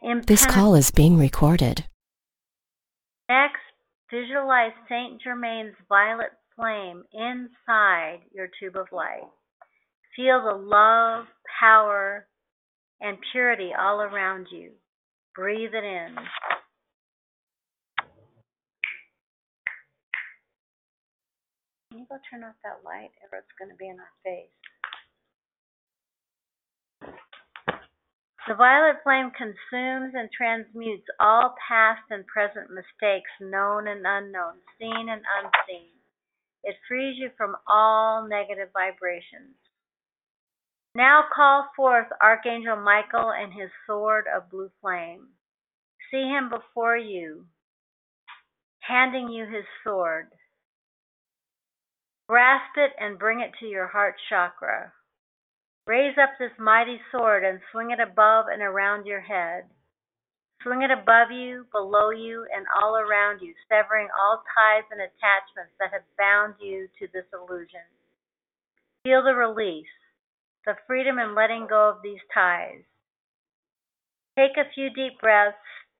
This call is being recorded. Next, visualize Saint Germain's violet flame inside your tube of light. Feel the love, power, and purity all around you. Breathe it in. Can you go turn off that light, or it's going to be in our face? The violet flame consumes and transmutes all past and present mistakes, known and unknown, seen and unseen. It frees you from all negative vibrations. Now call forth Archangel Michael and his sword of blue flame. See him before you, handing you his sword. Grasp it and bring it to your heart chakra. Raise up this mighty sword and swing it above and around your head. Swing it above you, below you, and all around you, severing all ties and attachments that have bound you to this illusion. Feel the release, the freedom in letting go of these ties. Take a few deep breaths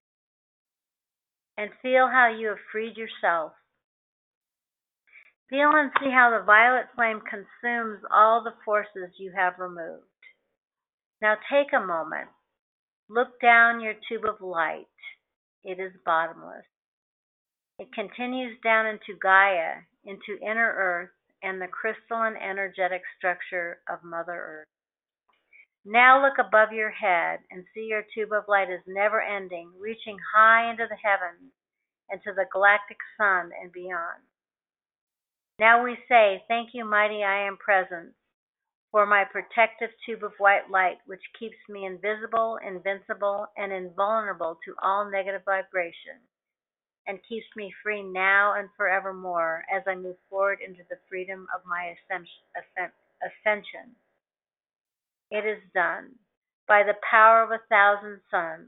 and feel how you have freed yourself. Feel and see how the violet flame consumes all the forces you have removed. Now take a moment. Look down your tube of light. It is bottomless. It continues down into Gaia, into inner Earth, and the crystalline energetic structure of Mother Earth. Now look above your head and see your tube of light is never ending, reaching high into the heavens and to the galactic sun and beyond. Now we say, thank you, mighty I Am Presence, for my protective tube of white light, which keeps me invisible, invincible, and invulnerable to all negative vibration, and keeps me free now and forevermore as I move forward into the freedom of my ascension. It is done. By the power of 1,000 suns,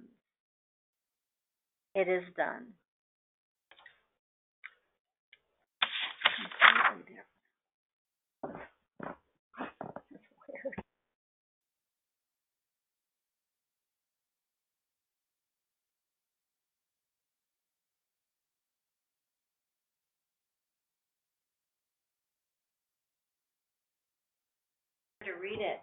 it is done. Completely different. That's weird. To read it.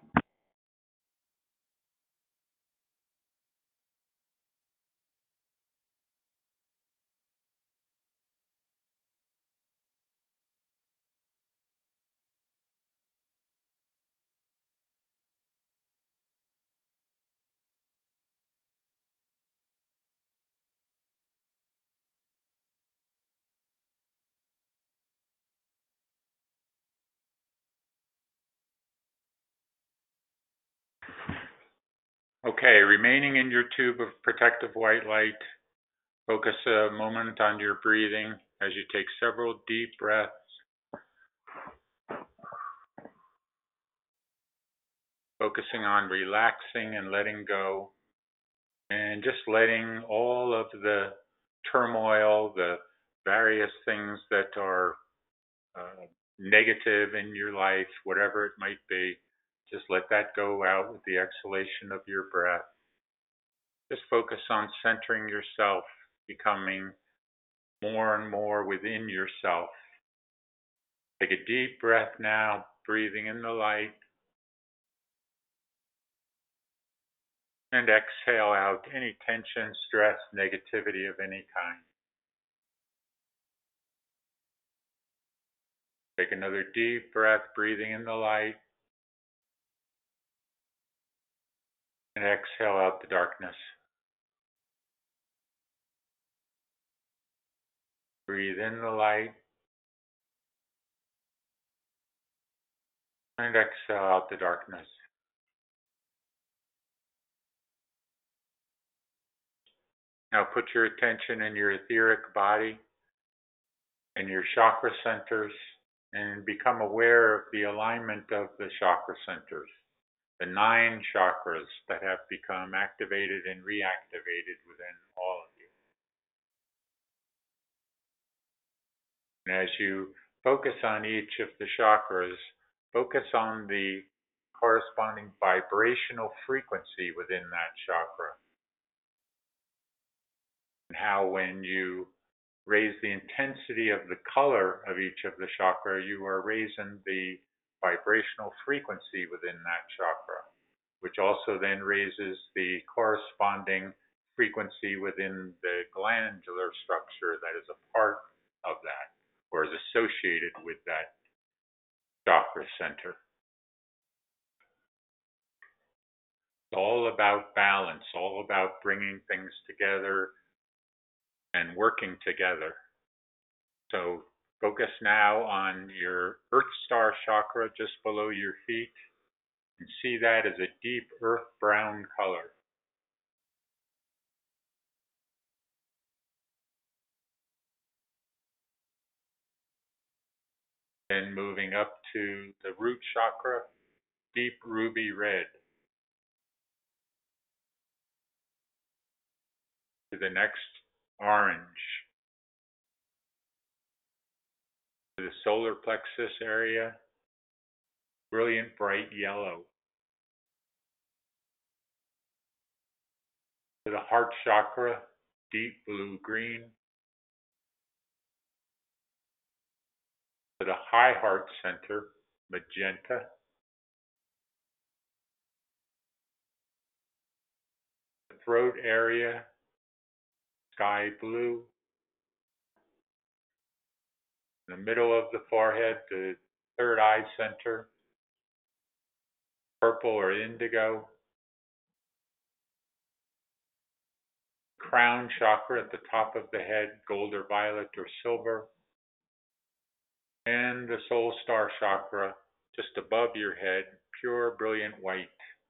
Okay, remaining in your tube of protective white light, focus a moment on your breathing as you take several deep breaths. Focusing on relaxing and letting go, and just letting all of the turmoil, the various things that are negative in your life, whatever it might be, just let that go out with the exhalation of your breath. Just focus on centering yourself, becoming more and more within yourself. Take a deep breath now, breathing in the light. And exhale out any tension, stress, negativity of any kind. Take another deep breath, breathing in the light. And exhale out the darkness. Breathe in the light. And exhale out the darkness. Now put your attention in your etheric body and your chakra centers and become aware of the alignment of the chakra centers, the 9 chakras that have become activated and reactivated within all of you. And as you focus on each of the chakras, focus on the corresponding vibrational frequency within that chakra. And how when you raise the intensity of the color of each of the chakra, you are raising the vibrational frequency within that chakra, which also then raises the corresponding frequency within the glandular structure that is a part of that or is associated with that chakra center. It's all about balance, all about bringing things together and working together. So focus now on your Earth Star chakra just below your feet and see that as a deep earth brown color. Then moving up to the root chakra, deep ruby red. To the next, orange. To the solar plexus area, brilliant bright yellow. To the heart chakra, deep blue green. To the high heart center, magenta. The throat area, sky blue. In the middle of the forehead, the third eye center, purple or indigo. Crown chakra at the top of the head, gold or violet or silver. And the soul star chakra just above your head, pure brilliant white.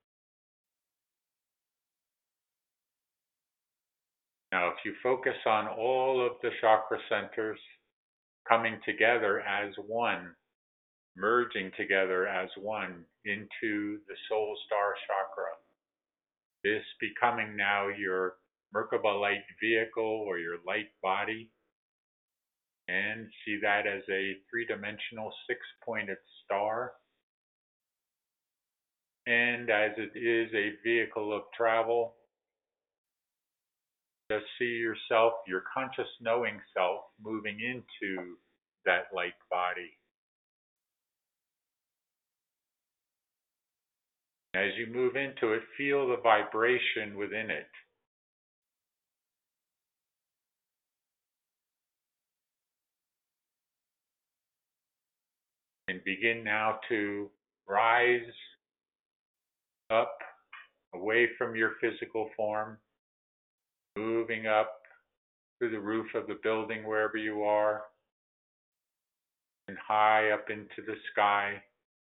Now, if you focus on all of the chakra centers coming together as one, merging together as one into the soul star chakra, this becoming now your Merkaba light vehicle or your light body, and see that as a three-dimensional six-pointed star. And as it is a vehicle of travel, just see yourself, your conscious knowing self, moving into that light body. As you move into it, feel the vibration within it. And begin now to rise up away from your physical form, moving up through the roof of the building wherever you are, and high up into the sky,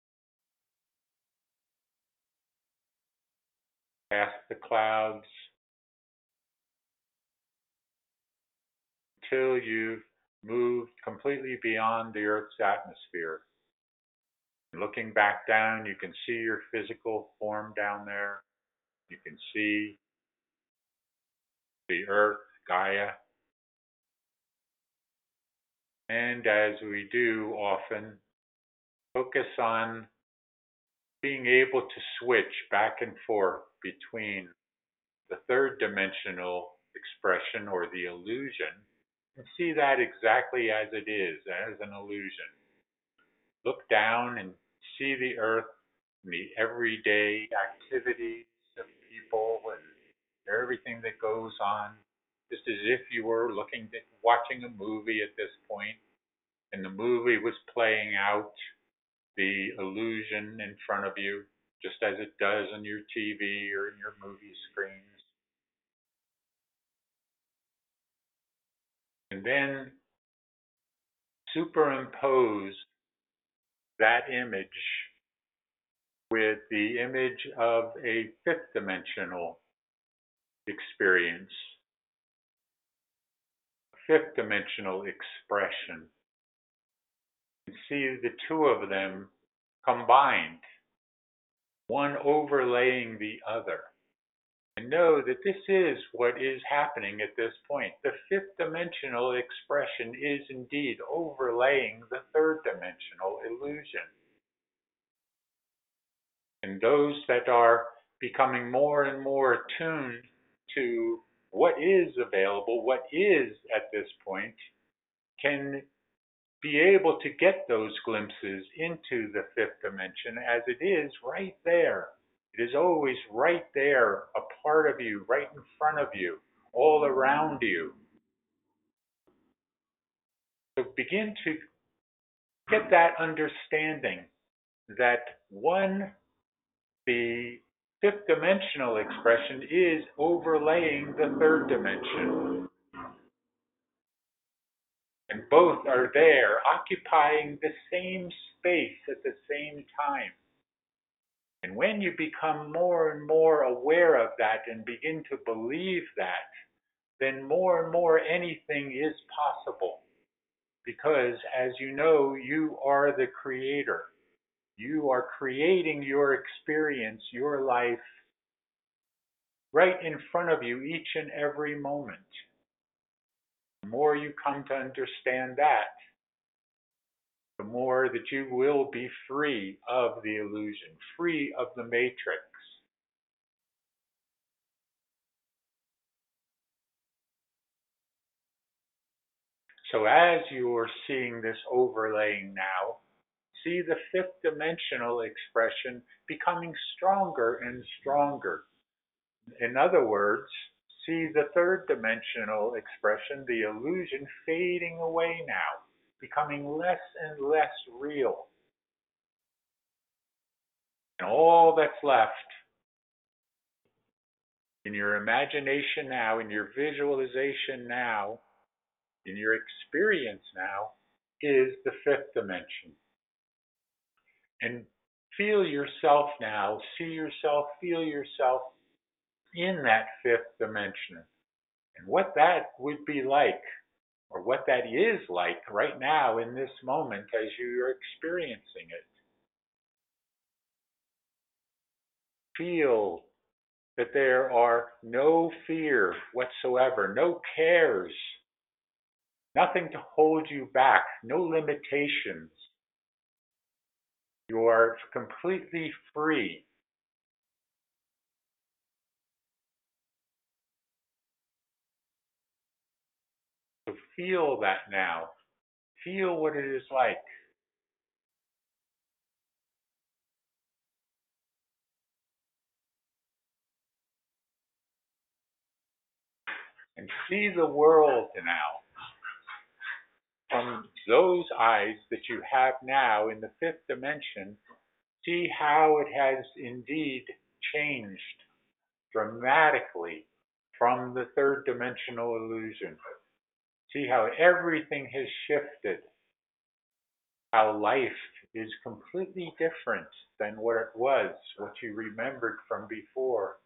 past the clouds, until you've moved completely beyond the Earth's atmosphere. And looking back down, you can see your physical form down there. You can see the Earth, Gaia. And as we do often, focus on being able to switch back and forth between the third dimensional expression or the illusion and see that exactly as it is, as an illusion. Look down and see the Earth and the everyday activities of people and everything that goes on, just as if you were watching a movie at this point, and the movie was playing out the illusion in front of you, just as it does on your TV or in your movie screens. And then superimpose that image with the image of a fifth dimensional experience, a fifth dimensional expression, and see the two of them combined, one overlaying the other. And know that this is what is happening at this point. The fifth dimensional expression is indeed overlaying the third dimensional illusion. And those that are becoming more and more attuned to what is available, what is at this point, can be able to get those glimpses into the fifth dimension as it is right there. It is always right there, a part of you, right in front of you, all around you. So begin to get that understanding that one, the fifth dimensional expression is overlaying the third dimension. And both are there, occupying the same space at the same time. And when you become more and more aware of that and begin to believe that, then more and more anything is possible. Because, as you know, you are the creator. You are creating your experience, your life, right in front of you each and every moment. The more you come to understand that, the more that you will be free of the illusion, free of the matrix. So as you're seeing this overlaying now, see the fifth dimensional expression becoming stronger and stronger. In other words, see the third dimensional expression, the illusion, fading away now, becoming less and less real. And all that's left in your imagination now, in your visualization now, in your experience now, is the fifth dimension. And feel yourself now, see yourself, feel yourself in that fifth dimension. And what that would be like, or what that is like right now in this moment as you're experiencing it. Feel that there are no fear whatsoever, no cares, nothing to hold you back, no limitations. You are completely free. So feel that now. Feel what it is like. And see the world now from those eyes that you have now in the fifth dimension. See how it has indeed changed dramatically from the third dimensional illusion. See how everything has shifted, how life is completely different than what it was, what you remembered from before.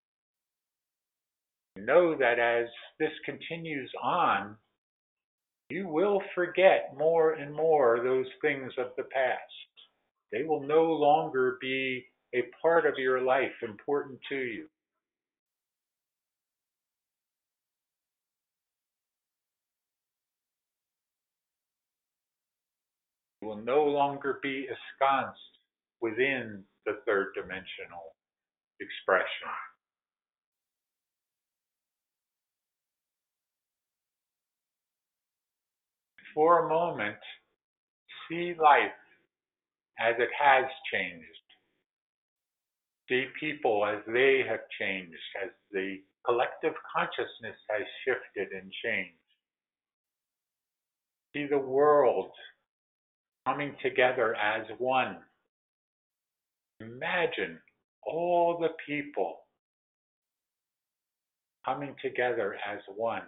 Know that as this continues on, you will forget more and more those things of the past. They will no longer be a part of your life, important to you. You will no longer be ensconced within the third dimensional expression. For a moment, see life as it has changed. See people as they have changed, as the collective consciousness has shifted and changed. See the world coming together as one. Imagine all the people coming together as one.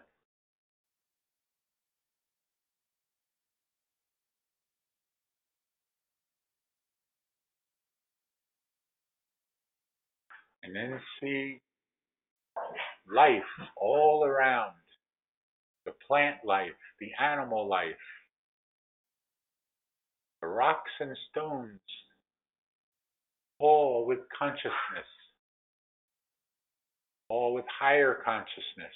And then see life all around. The plant life, the animal life, the rocks and stones, all with consciousness, all with higher consciousness.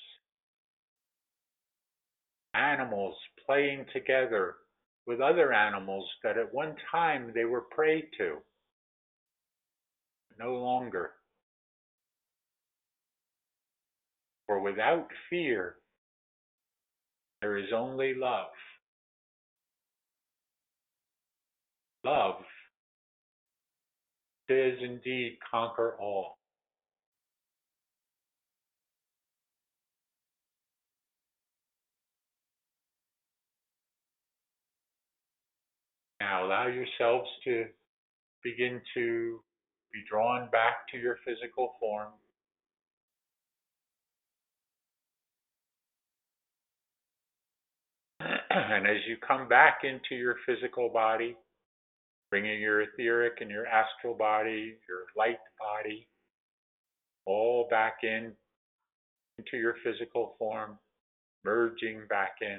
Animals playing together with other animals that at one time they were prey to. No longer. For without fear, there is only love. Love does indeed conquer all. Now allow yourselves to begin to be drawn back to your physical form. And as you come back into your physical body, bringing your etheric and your astral body, your light body, all back into your physical form, merging back in.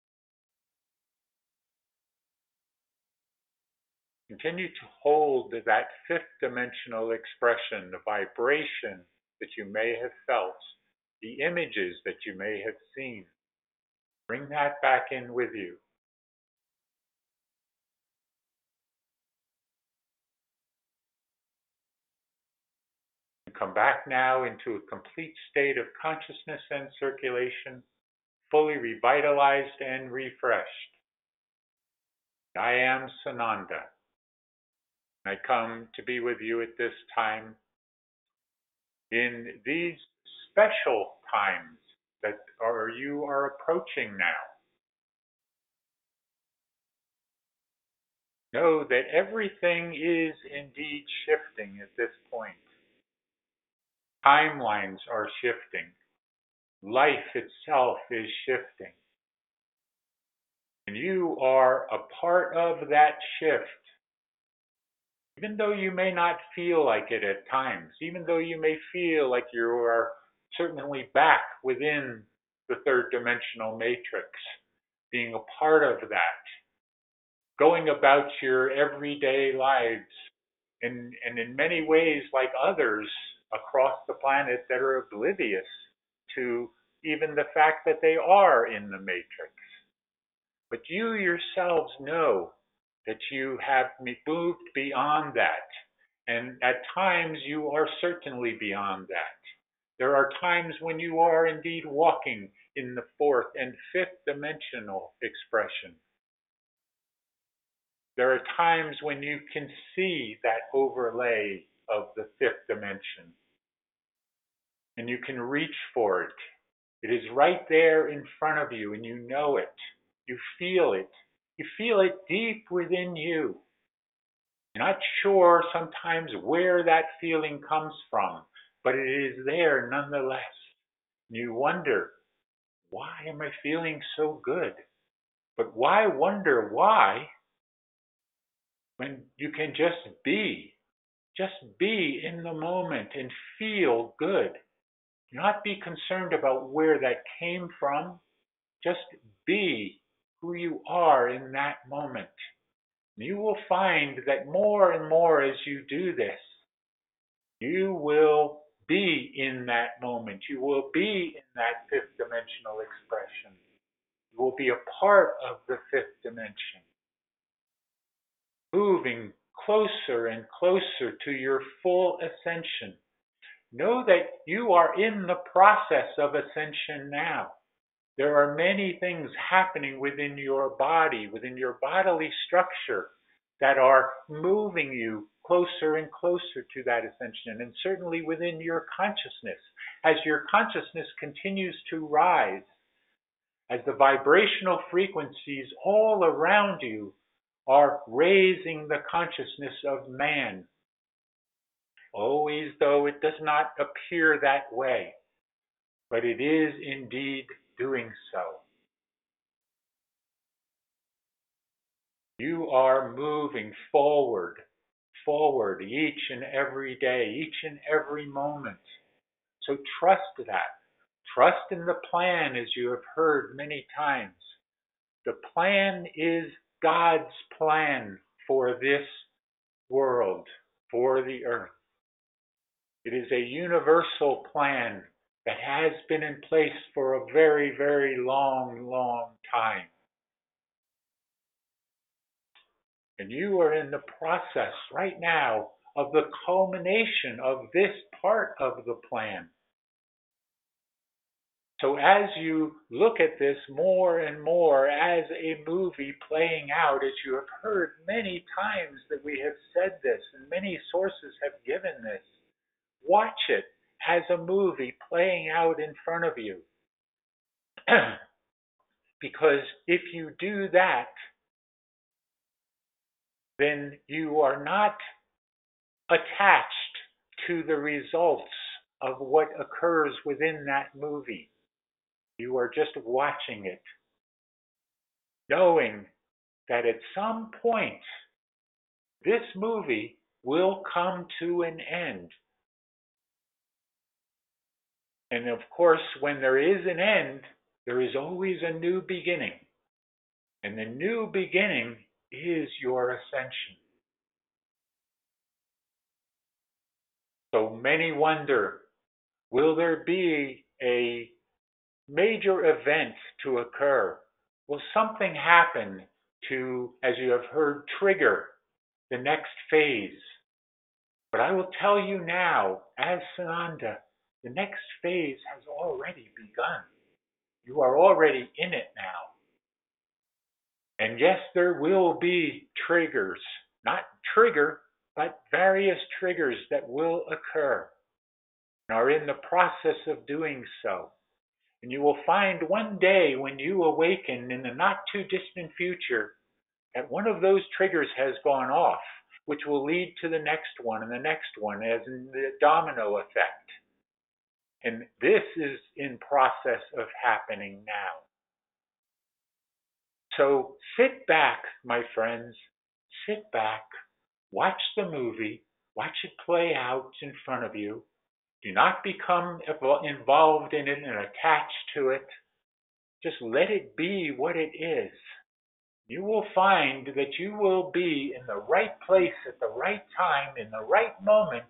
Continue to hold that fifth dimensional expression, the vibration that you may have felt, the images that you may have seen. Bring that back in with you. Come back now into a complete state of consciousness and circulation, fully revitalized and refreshed. I am Sananda. I come to be with you at this time in these special times that you are approaching now. Know that everything is indeed shifting at this point. Timelines are shifting. Life itself is shifting. And you are a part of that shift. Even though you may not feel like it at times, even though you may feel like you are certainly back within the third dimensional matrix, being a part of that, going about your everyday lives, and in many ways like others across the planet that are oblivious to even the fact that they are in the matrix. But you yourselves know that you have moved beyond that. And at times you are certainly beyond that. There are times when you are indeed walking in the fourth and fifth dimensional expression. There are times when you can see that overlay of the fifth dimension. And you can reach for it. It is right there in front of you, and you know it. You feel it. You feel it deep within you. You're not sure sometimes where that feeling comes from, but it is there nonetheless. You wonder, why am I feeling so good? But why wonder why when you can just be in the moment and feel good? Not be concerned about where that came from. Just be who you are in that moment. You will find that more and more as you do this, you will be in that moment. You will be in that fifth dimensional expression. You will be a part of the fifth dimension. Moving closer and closer to your full ascension. Know that you are in the process of ascension now. There are many things happening within your body, within your bodily structure, that are moving you closer and closer to that ascension, and certainly within your consciousness. As your consciousness continues to rise, as the vibrational frequencies all around you are raising the consciousness of man, always though it does not appear that way, but it is indeed doing so. You are moving forward each and every day, each and every moment. So trust that. Trust in the plan, as you have heard many times. The plan is God's plan for this world, for the earth. It is a universal plan that has been in place for a very, very long, long time. And you are in the process right now of the culmination of this part of the plan. So as you look at this more and more as a movie playing out, as you have heard many times that we have said this, and many sources have given this, watch it as a movie playing out in front of you. Because if you do that, then you are not attached to the results of what occurs within that movie. You are just watching it, knowing that at some point this movie will come to an end. And of course, when there is an end, there is always a new beginning. And the new beginning is your ascension. So many wonder, will there be a major event to occur? Will something happen to, as you have heard, trigger the next phase? But I will tell you now, as Sananda, the next phase has already begun. You are already in it now. And yes, there will be triggers, not trigger, but various triggers that will occur and are in the process of doing so. And you will find one day when you awaken in the not too distant future that one of those triggers has gone off, which will lead to the next one and the next one, as in the domino effect. And this is in process of happening now. So sit back, my friends, sit back, watch the movie, watch it play out in front of you. Do not become involved in it and attached to it. Just let it be what it is. You will find that you will be in the right place at the right time, in the right moment,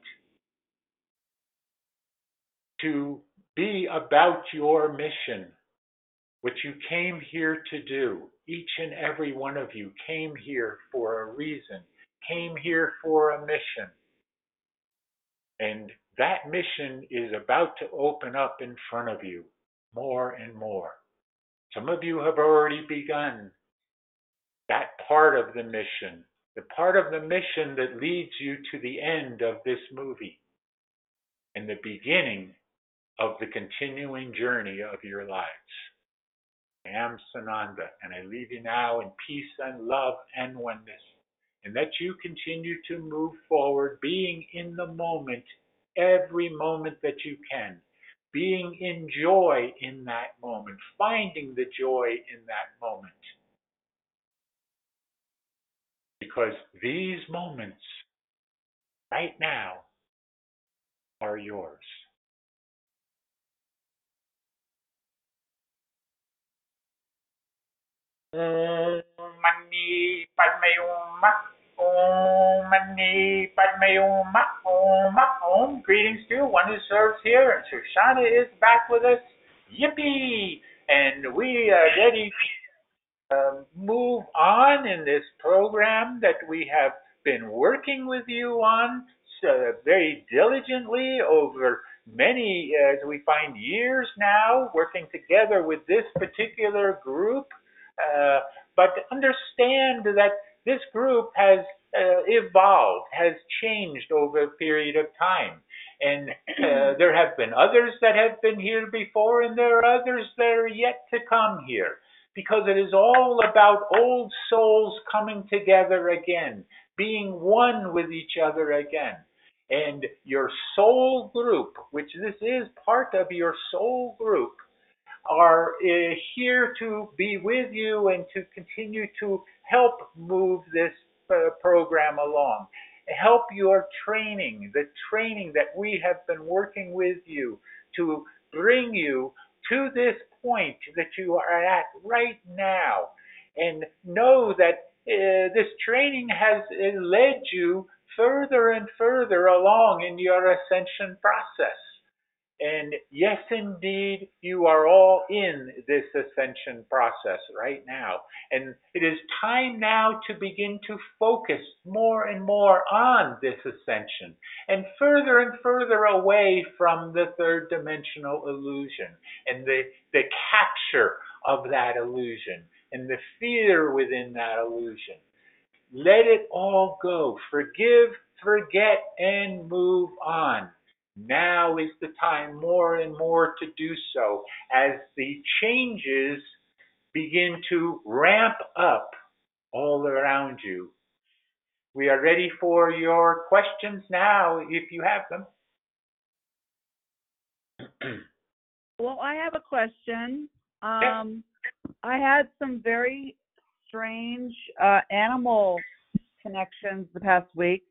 to be about your mission, what you came here to do. Each and every one of you came here for a reason, came here for a mission. And that mission is about to open up in front of you more and more. Some of you have already begun that part of the mission, the part of the mission that leads you to the end of this movie and the beginning of the continuing journey of your lives. I am Sananda, and I leave you now in peace and love and oneness, and that you continue to move forward, being in the moment, every moment that you can, being in joy in that moment, finding the joy in that moment. Because these moments, right now, are yours. Om Mani Padme Hum. Om Mani Padme Hum. Om. Om. Greetings to one who serves here. And Shoshana is back with us. Yippee! And we are ready to move on in this program that we have been working with you on very diligently over many, as we find, years now, working together with this particular group. But understand that this group has evolved, has changed over a period of time. And there have been others that have been here before, and there are others that are yet to come here. Because it is all about old souls coming together again, being one with each other again. And your soul group, which this is part of your soul group, are here to be with you and to continue to help move this program along. Help your training, the training that we have been working with you to bring you to this point that you are at right now. And know that this training has led you further and further along in your ascension process. And yes, indeed, you are all in this ascension process right now. And it is time now to begin to focus more and more on this ascension and further away from the third dimensional illusion and the capture of that illusion and the fear within that illusion. Let it all go. Forgive, forget, and move on. Now is the time more and more to do so as the changes begin to ramp up all around you. We are ready for your questions now, if you have them. Well, I have a question. Yes. I had some very strange animal connections the past week.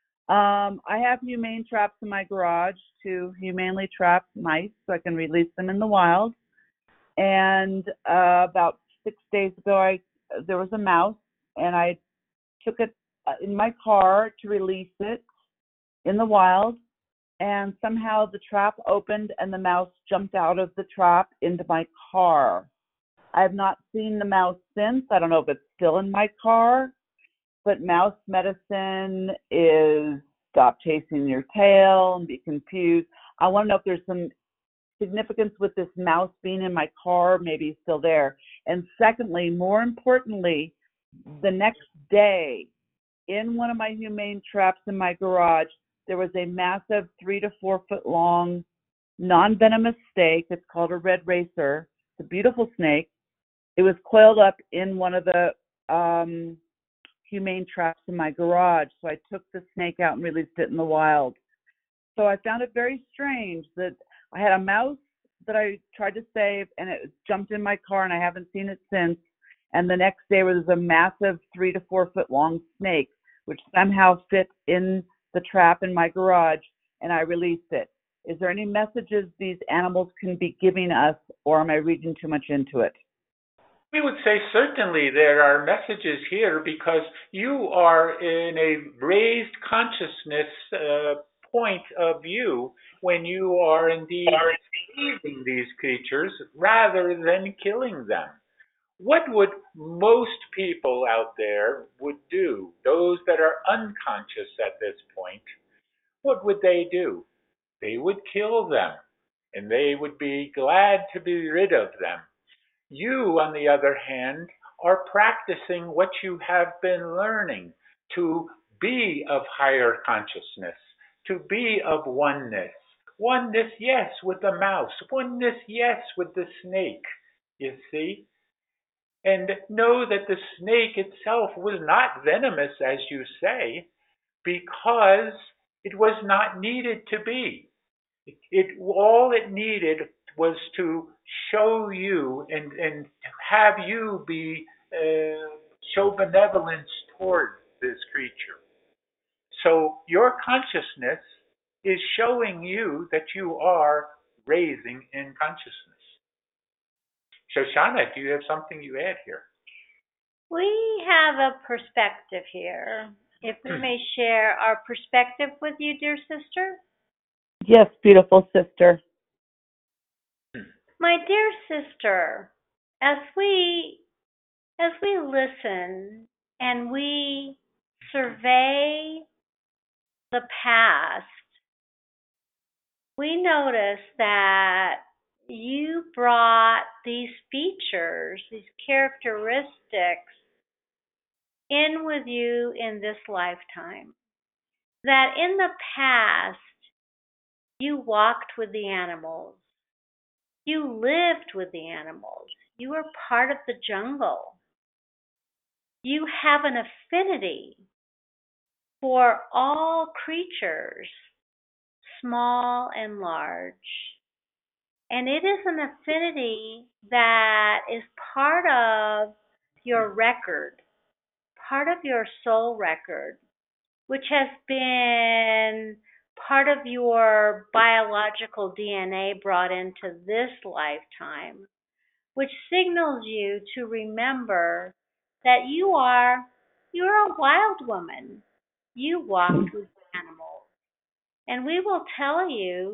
I have humane traps in my garage to humanely trap mice so I can release them in the wild. And about 6 days ago, there was a mouse, and I took it in my car to release it in the wild. And somehow the trap opened and the mouse jumped out of the trap into my car. I have not seen the mouse since. I don't know if it's still in my car, but mouse medicine is stop chasing your tail and be confused. I want to know if there's some significance with this mouse being in my car, maybe it's still there. And secondly, more importantly, the next day in one of my humane traps in my garage, there was a massive 3 to 4 foot long non-venomous snake. It's called a red racer. It's a beautiful snake. It was coiled up in one of the humane traps in my garage. So I took the snake out and released it in the wild. So I found it very strange that I had a mouse that I tried to save and it jumped in my car and I haven't seen it since. And the next day there was a massive 3 to 4 foot long snake, which somehow fit in the trap in my garage, and I released it. Is there any messages these animals can be giving us, or am I reading too much into it? We would say certainly there are messages here because you are in a raised consciousness point of view when you are indeed saving these creatures rather than killing them. What would most people out there would do, those that are unconscious at this point, what would they do? They would kill them, and they would be glad to be rid of them. You, on the other hand, are practicing what you have been learning to be of higher consciousness, to be of oneness. Oneness, yes, with the mouse. Oneness, yes, with the snake. You see? And know that the snake itself was not venomous, as you say, because it was not needed to be. All it needed was to show you and have you be show benevolence toward this creature. So your consciousness is showing you that you are raising in consciousness. Shoshana, do you have something you add here? We have a perspective here. If we may share our perspective with you, dear sister. Yes, beautiful sister. My dear sister, as we listen and we survey the past, we notice that you brought these features, these characteristics in with you in this lifetime. That in the past, you walked with the animals. You lived with the animals. You were part of the jungle. You have an affinity for all creatures, small and large. And it is an affinity that is part of your record, part of your soul record, which has been part of your biological DNA brought into this lifetime, which signals you to remember that you're a wild woman. You walked with animals. And we will tell you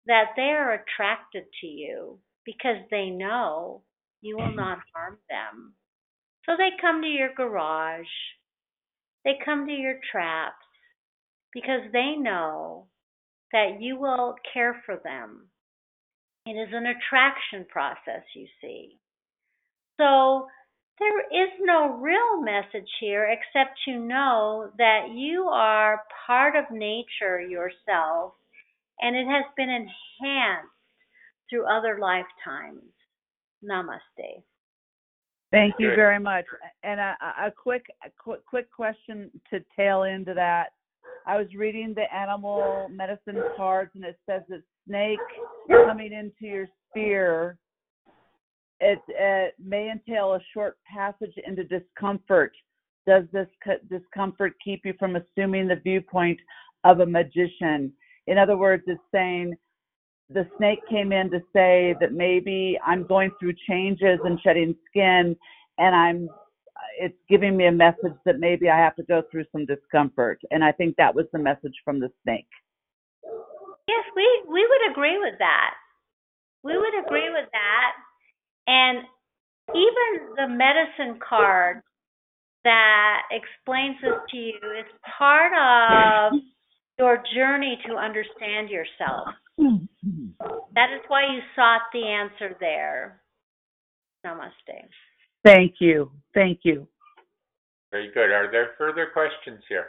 that they are attracted to you because they know you will not harm them. So they come to your garage, they come to your traps because they know that you will care for them. It is an attraction process, you see. So there is no real message here except to know that you are part of nature yourself and it has been enhanced through other lifetimes. Namaste. Thank you Good. very much. And a quick question to tail into that. I was reading the animal medicine cards, and it says that snake coming into your sphere, it may entail a short passage into discomfort. Does this discomfort keep you from assuming the viewpoint of a magician? In other words, it's saying the snake came in to say that maybe I'm going through changes and shedding skin, and it's giving me a message that maybe I have to go through some discomfort. And I think that was the message from the snake. Yes, we would agree with that. We would agree with that. And even the medicine card that explains this to you is part of your journey to understand yourself. That is why you sought the answer there. Namaste. Thank you. Thank you. Very good. Are there further questions here?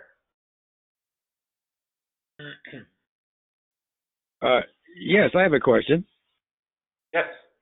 Yes, I have a question. Yes.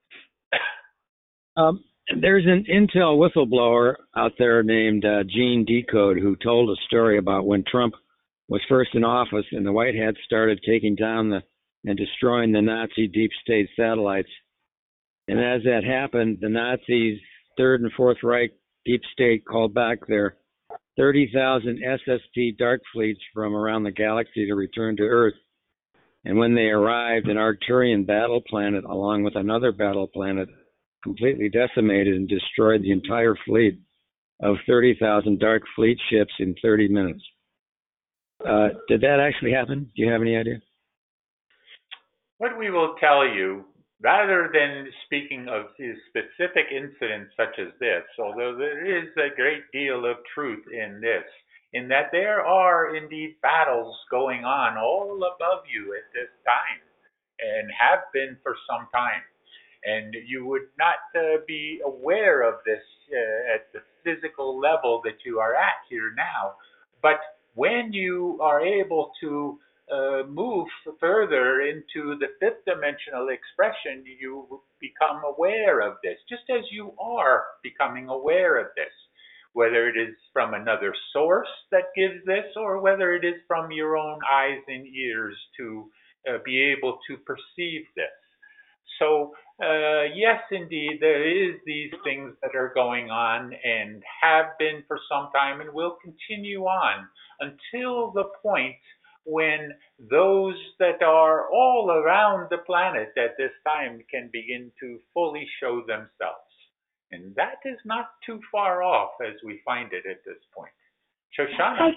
There's an Intel whistleblower out there named Gene Decode who told a story about when Trump was first in office and the White Hats started taking down and destroying the Nazi deep state satellites. And as that happened, the Nazis, Third and Fourth Reich deep state called back their 30,000 SST dark fleets from around the galaxy to return to Earth. And when they arrived, an Arcturian battle planet, along with another battle planet, completely decimated and destroyed the entire fleet of 30,000 dark fleet ships in 30 minutes. Did that actually happen? Do you have any idea? What we will tell you, rather than speaking of specific incidents such as this, although there is a great deal of truth in this, in that there are indeed battles going on all above you at this time, and have been for some time. And you would not be aware of this at the physical level that you are at here now. But when you are able to move further into the fifth dimensional expression, you become aware of this, just as you are becoming aware of this, whether it is from another source that gives this or whether it is from your own eyes and ears to be able to perceive this. So, yes, indeed, there is these things that are going on and have been for some time and will continue on until the point when those that are all around the planet at this time can begin to fully show themselves. And that is not too far off as we find it at this point. Shoshana.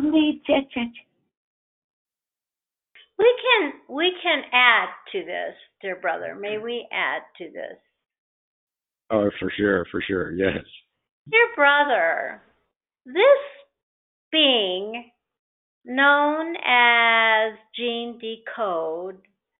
We can add to this, dear brother. May we add to this? Oh, for sure, yes. Dear brother, this being known as Gene Decode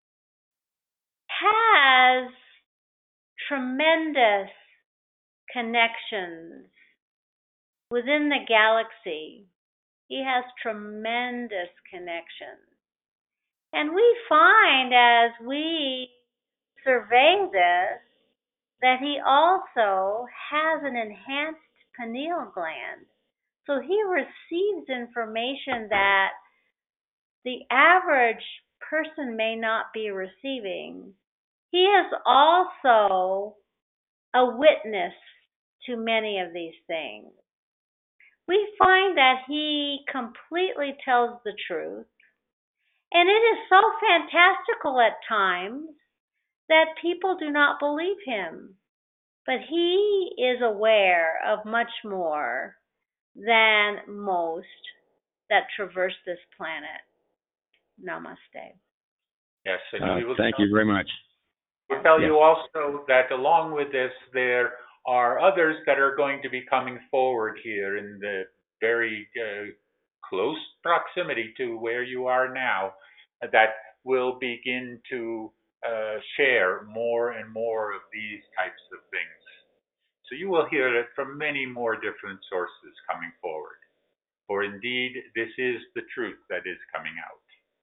has tremendous connections within the galaxy. He has tremendous connections. And we find as we survey this that he also has an enhanced pineal gland. So he receives information that the average person may not be receiving. He is also a witness to many of these things. We find that he completely tells the truth. And it is so fantastical at times that people do not believe him. But he is aware of much more than most that traverse this planet. Namaste. Yes, and we will Thank you very much. we'll tell Yes. you also that along with this, there are others that are going to be coming forward here in the very close proximity to where you are now that will begin to share more and more of these types of things. So you will hear it from many more different sources coming forward. For indeed, this is the truth that is coming out.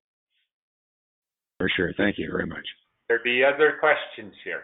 For sure. Thank you very much. There be other questions here?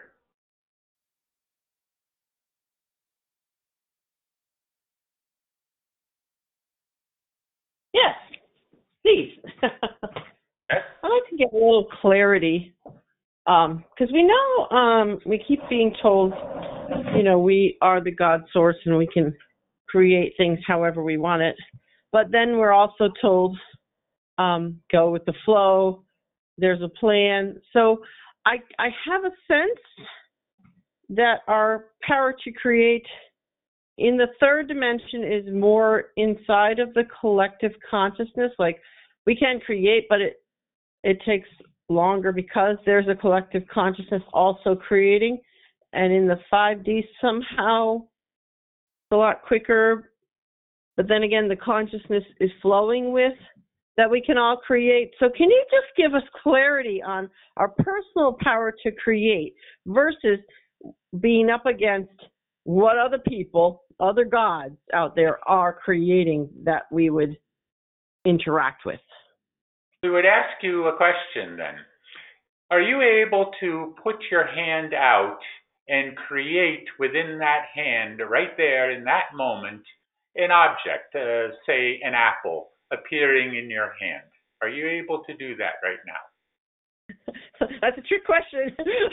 Yes, please. Yes? I'd like to get a little clarity because we know we keep being told, we are the God source and we can create things however we want it. But then we're also told, go with the flow. There's a plan. So I have a sense that our power to create in the third dimension is more inside of the collective consciousness. Like we can create, but it takes longer because there's a collective consciousness also creating. And in the 5D, somehow it's a lot quicker. But then again, the consciousness is flowing with that we can all create. So can you just give us clarity on our personal power to create versus being up against what other people, other gods out there are creating that we would interact with? We would ask you a question then. Are you able to put your hand out and create within that hand, right there in that moment, an object, say an apple, appearing in your hand? Are you able to do that right now? That's a trick question.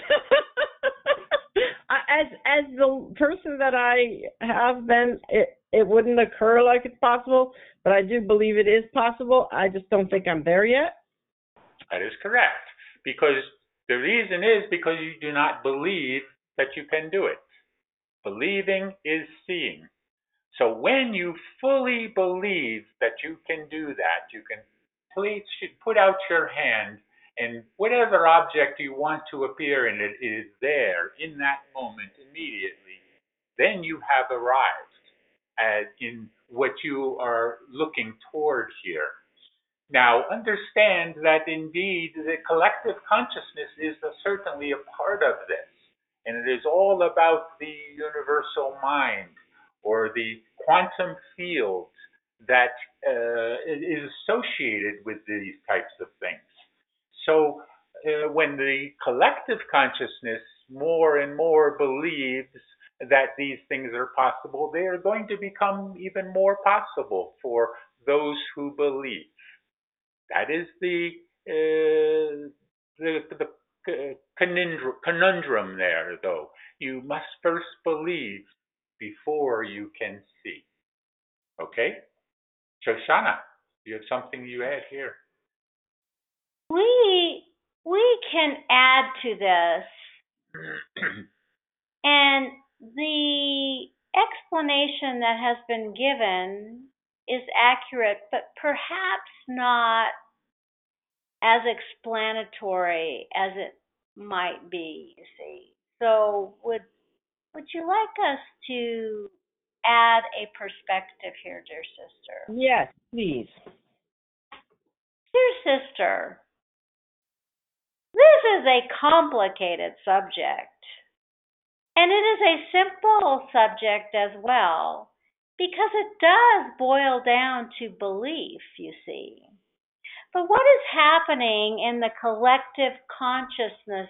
As the person that I have been, it wouldn't occur like it's possible, but I do believe it is possible. I just don't think I'm there yet. That is correct. Because the reason is because you do not believe that you can do it. Believing is seeing. So when you fully believe that you can do that, you can put out your hand, and whatever object you want to appear in it is there in that moment immediately, then you have arrived in what you are looking toward here. Now, understand that indeed the collective consciousness is certainly a part of this, and it is all about the universal mind or the quantum field that is associated with these types of things. So when the collective consciousness more and more believes that these things are possible, they are going to become even more possible for those who believe. That is the conundrum there, though. You must first believe before you can see. Okay? Shoshana, you have something you add here. We can add to this, and the explanation that has been given is accurate, but perhaps not as explanatory as it might be, you see. So would you like us to add a perspective here, dear sister? Yes, please. Dear sister, this is a complicated subject, and it is a simple subject as well, because it does boil down to belief, you see. But what is happening in the collective consciousness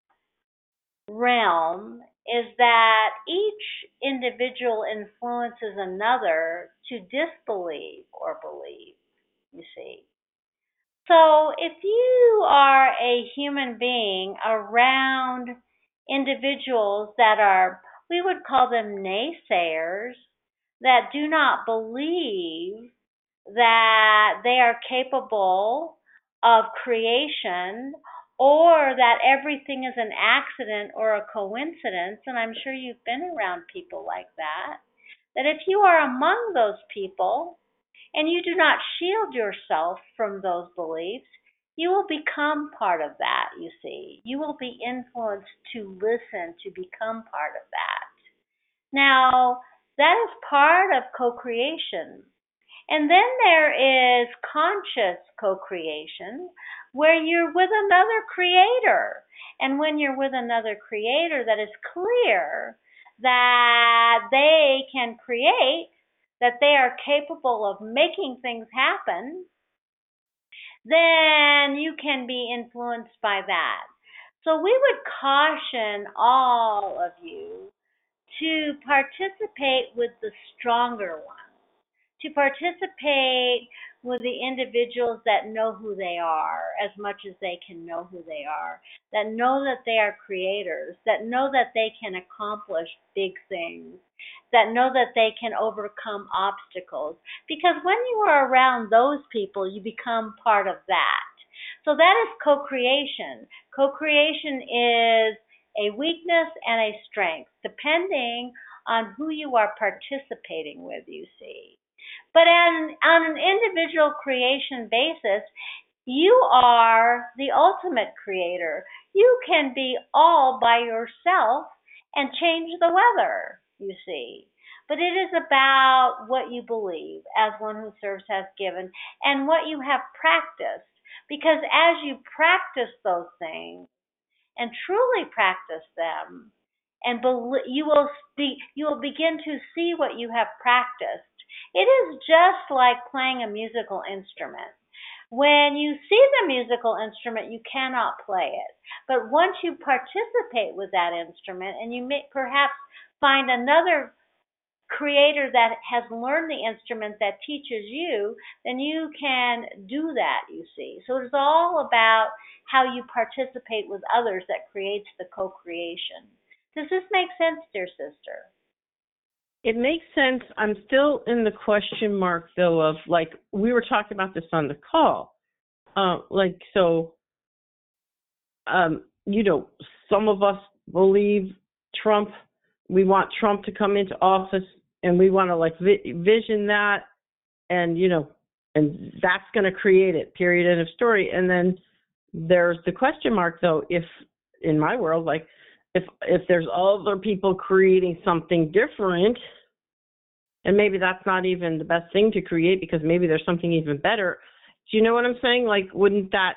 realm is that each individual influences another to disbelieve or believe, you see. So if you are a human being around individuals that are, we would call them naysayers, that do not believe that they are capable of creation or that everything is an accident or a coincidence, and I'm sure you've been around people like that, that if you are among those people and you do not shield yourself from those beliefs, you will become part of that, you see. You will be influenced to listen, to become part of that. Now, that is part of co-creation. And then there is conscious co-creation, where you're with another creator. And when you're with another creator that is clear that they can create, that they are capable of making things happen, then you can be influenced by that. So we would caution all of you to participate with the stronger ones, to participate with the individuals that know who they are as much as they can know who they are, that know that they are creators, that know that they can accomplish big things, that know that they can overcome obstacles. Because when you are around those people, you become part of that. So that is co-creation. Co-creation is a weakness and a strength, depending on who you are participating with, you see. But on an individual creation basis, you are the ultimate creator. You can be all by yourself and change the weather, you see. But it is about what you believe, as one who serves has given, and what you have practiced. Because as you practice those things, and truly practice them, and you will begin to see what you have practiced. It is just like playing a musical instrument. When you see the musical instrument, you cannot play it. But once you participate with that instrument, and you may perhaps find another creator that has learned the instrument that teaches you, then you can do that, you see. So it's all about how you participate with others that creates the co-creation. Does this make sense, dear sister? It makes sense. I'm still in the question mark, though, of like, we were talking about this on the call. Some of us believe Trump, we want Trump to come into office, and we want to vision that, and and that's going to create it, period, end of story. And then there's the question mark, though, if in my world, if there's other people creating something different, and maybe that's not even the best thing to create, because maybe there's something even better. Do you know what I'm saying? Wouldn't that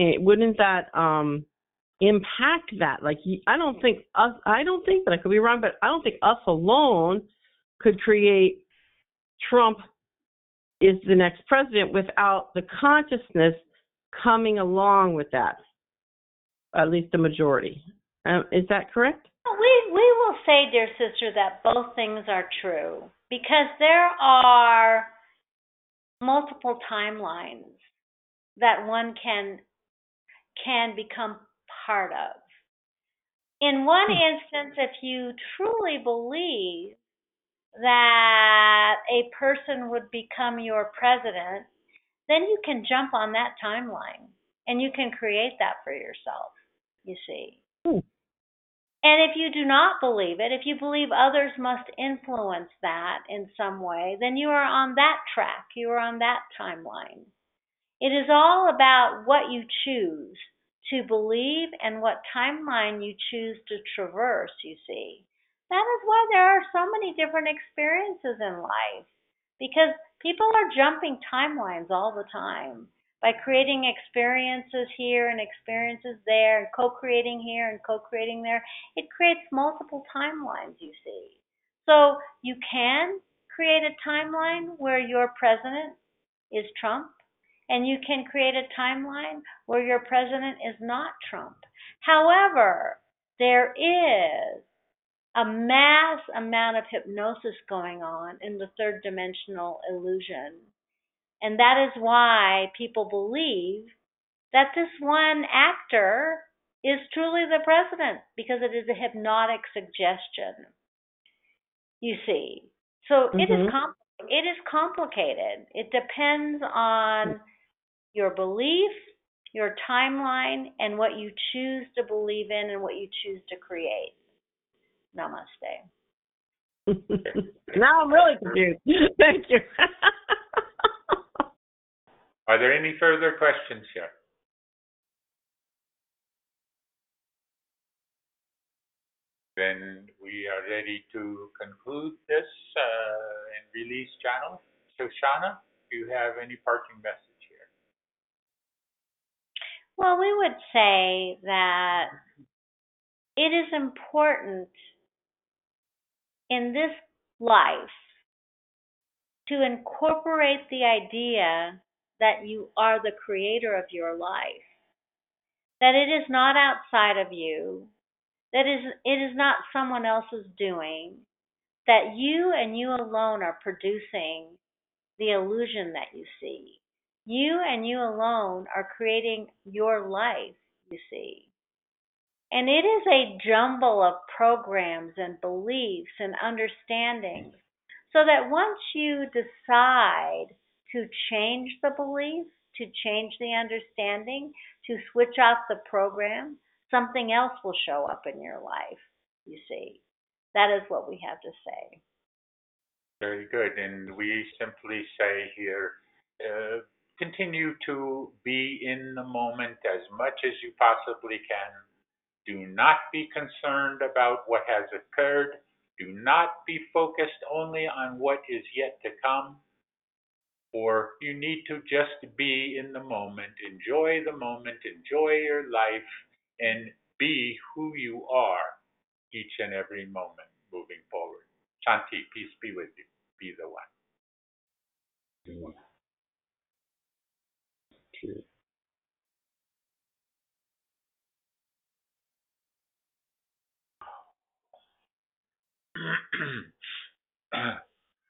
impact that? I don't think, but I could be wrong, but I don't think us alone could create Trump is the next president without the consciousness coming along with that, at least the majority. Is that correct? We will say, dear sister, that both things are true, because there are multiple timelines that one can become part of. In one instance, if you truly believe that a person would become your president, then you can jump on that timeline and you can create that for yourself, you see. And if you do not believe it, if you believe others must influence that in some way, then you are on that track, you are on that timeline. It is all about what you choose to believe and what timeline you choose to traverse, you see. That is why there are so many different experiences in life, because people are jumping timelines all the time by creating experiences here and experiences there, and co-creating here and co-creating there. It creates multiple timelines, you see. So you can create a timeline where your president is Trump, and you can create a timeline where your president is not Trump. However, there is a mass amount of hypnosis going on in the third dimensional illusion. And that is why people believe that this one actor is truly the president, because it is a hypnotic suggestion, you see. So it is complicated. It depends on your belief, your timeline, and what you choose to believe in and what you choose to create. Namaste. Now I'm really confused. Thank you. Are there any further questions here? then we are ready to conclude this and release channel. So, Shauna, do you have any parting message here? Well, we would say that it is important in this life to incorporate the idea that you are the creator of your life, that it is not outside of you, that it is not someone else's doing, that you and you alone are producing the illusion that you see. You and you alone are creating your life, you see. And it is a jumble of programs and beliefs and understandings. So that once you decide to change the belief, to change the understanding, to switch off the program, something else will show up in your life, you see. That is what we have to say. Very good. And we simply say here, continue to be in the moment as much as you possibly can. Do not be concerned about what has occurred. Do not be focused only on what is yet to come. Or you need to just be in the moment, enjoy your life, and be who you are each and every moment moving forward. Shanti, peace be with you. Be the one. True.